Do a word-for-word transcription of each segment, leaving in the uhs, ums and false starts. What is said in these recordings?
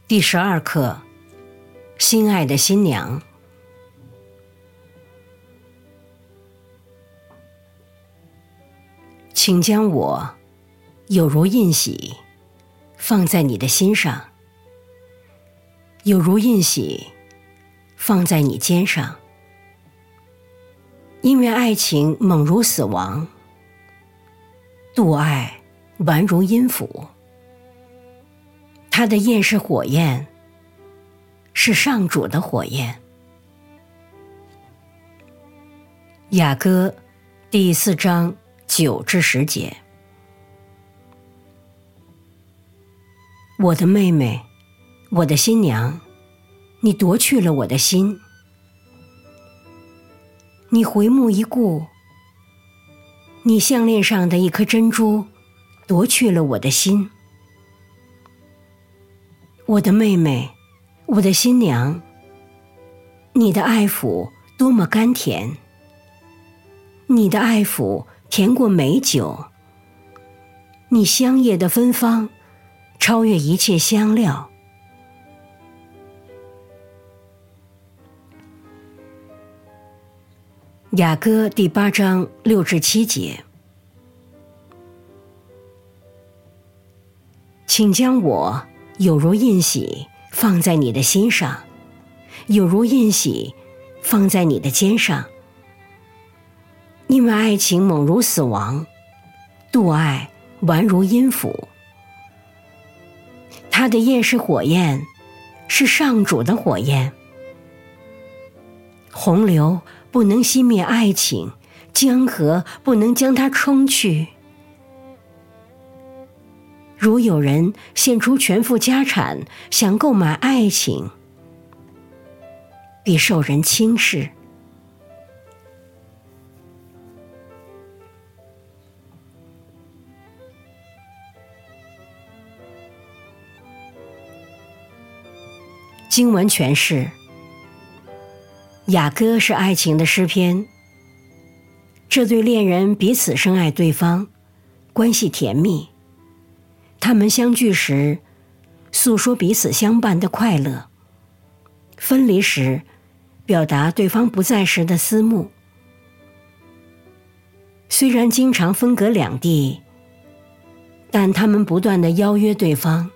第十二课，心爱的新娘。请将我有如印玺放在你的心上，有如印玺放在你肩上。因为爱情猛如死亡，妒爱顽如阴府。它的焰是火焰，是上主的火焰。雅歌第四章九至十节。我的妹妹，我的新娘，你夺去了我的心。你回目一顾，你项链上的一颗珍珠夺去了我的心。我的妹妹，我的新娘，你的爱抚多么甘甜，你的爱抚甜过美酒，你香叶的芬芳超越一切香料。雅歌第八章六至七节。请将我有如印玺放在你的心上，有如印玺放在你的肩上。因为爱情猛如死亡，妒爱顽如阴府。它的焰是火焰，是上主的火焰。洪流不能熄灭爱情，江河不能将它冲去。如有人献出全副家产想购买爱情，必受人轻视。经文诠释：雅歌是爱情的诗篇，这对恋人彼此深爱对方，关系甜蜜。他们相聚时诉说彼此相伴的快乐，分离时表达对方不在时的思慕。虽然经常分隔两地，但他们不断地邀约对方。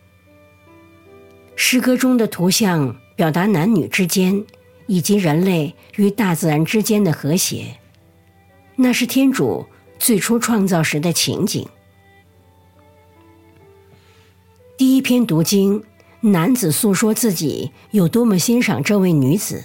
诗歌中的图像表达男女之间以及人类与大自然之间的和谐，那是天主最初创造时的情景。第一篇读经，男子诉说自己有多么欣赏这位女子。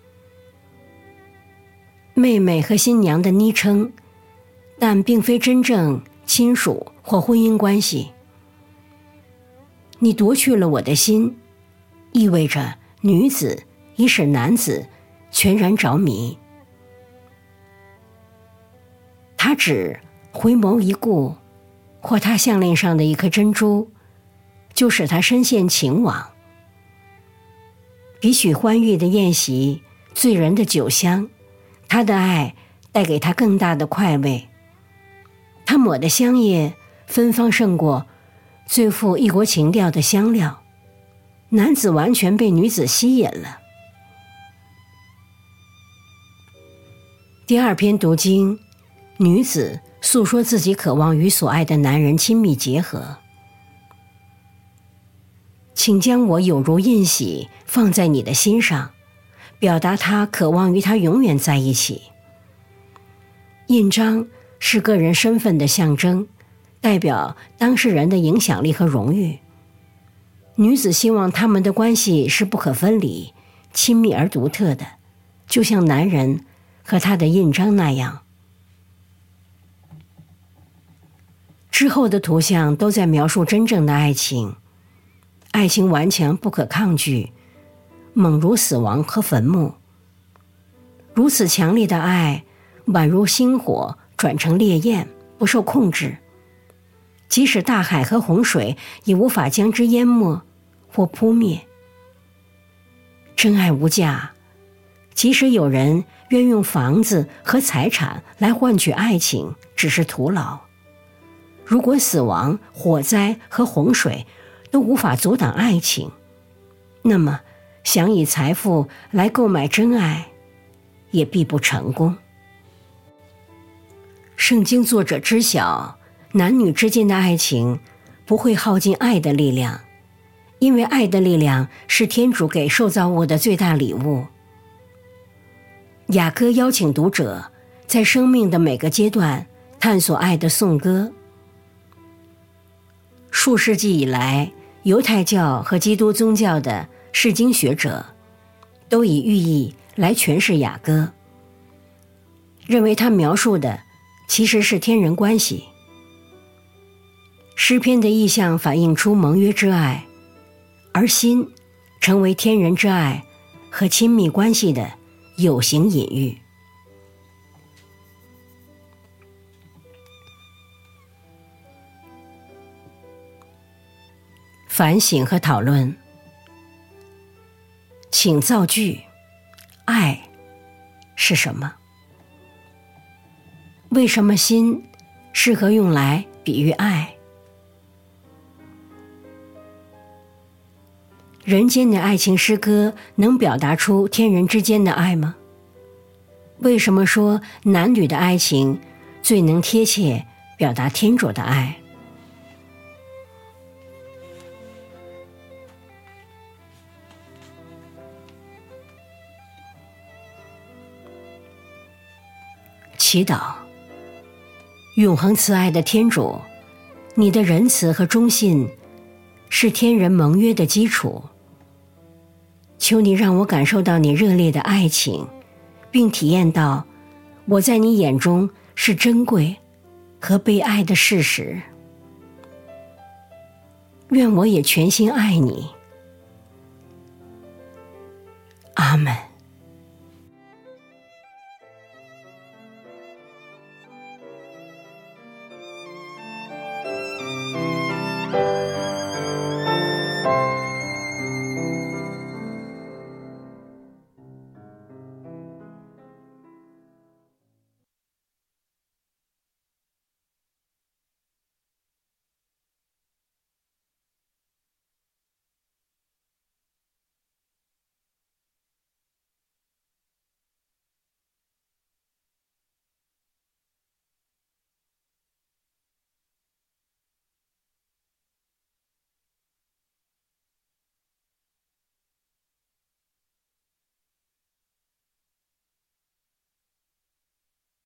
妹妹和新娘的昵称，但并非真正亲属或婚姻关系。你夺去了我的心，意味着女子已使男子全然着迷。他只回眸一顾，或他项链上的一颗珍珠，就使他深陷情网。比起欢愉的宴席，醉人的酒香，他的爱带给他更大的快慰。他抹的香叶芬芳胜过最富异国情调的香料，男子完全被女子吸引了。第二篇读经，女子诉说自己渴望与所爱的男人亲密结合。请将我有如印玺放在你的心上，表达她渴望与他永远在一起。印章是个人身份的象征，代表当事人的影响力和荣誉。女子希望他们的关系是不可分离、亲密而独特的，就像男人和他的印章那样。之后的图像都在描述真正的爱情，爱情顽强不可抗拒，猛如死亡和坟墓。如此强烈的爱，宛如星火转成烈焰，不受控制。即使大海和洪水也无法将之淹没或扑灭。真爱无价，即使有人愿用房子和财产来换取爱情，只是徒劳。如果死亡、火灾和洪水都无法阻挡爱情， 那么想以财富来购买真爱，也必不成功。圣经作者知晓，男女之间的爱情不会耗尽爱的力量，因为爱的力量是天主给受造物的最大礼物。雅歌邀请读者在生命的每个阶段探索爱的颂歌。数世纪以来，犹太教和基督宗教的释经学者都以寓意来诠释雅歌，认为它描述的其实是天人关系。诗篇的意象反映出盟约之爱，而心成为天人之爱和亲密关系的有形隐喻。反省和讨论，请造句：爱是什么？为什么心适合用来比喻爱？人间的爱情诗歌能表达出天人之间的爱吗？为什么说男女的爱情最能贴切表达天主的爱？祈祷，永恒慈爱的天主，你的仁慈和忠信是天人盟约的基础。求你让我感受到你热烈的爱情，并体验到我在你眼中是珍贵和被爱的事实。愿我也全心爱你。阿们。